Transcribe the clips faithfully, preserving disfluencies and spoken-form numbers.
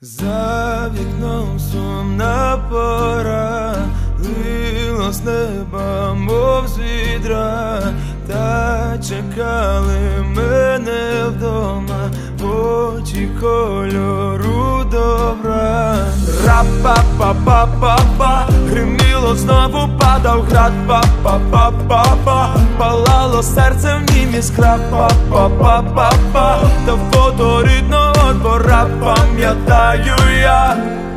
За вікном сумна пора, лило з неба, мов з відра, та чекали мене вдома очі кольору добра. Ра-па-па-па-па-па, гриміло, знову падав град. Па-па-па-па-па, палало серцем в нім іскра. Па-па-па-па-па, та фото рідного двора пам'ятаю я.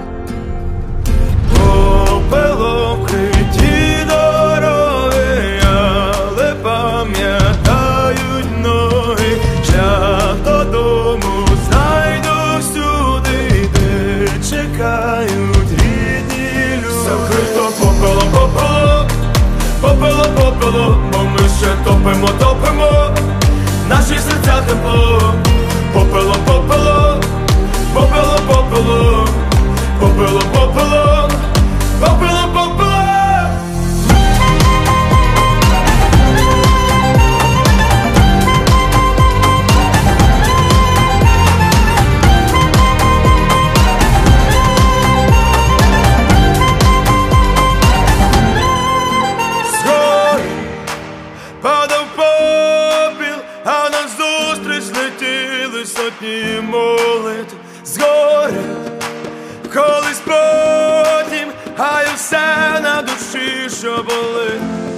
Попелом вкриті дороги, але пам'ятають ноги. Шлях додому знайду всюди, де чекають рідні люди. Закрито попелом, попелом, попелом, попелом, бо ми ще топимо, топимо наші серця тепло. Попелом, попелом, попелом, попелом, попелом, попелом, попелом, попелом. Згори падав попіл, а назустріч летіли сотні молитв. Згори колись потім, а й все на душі, що болить.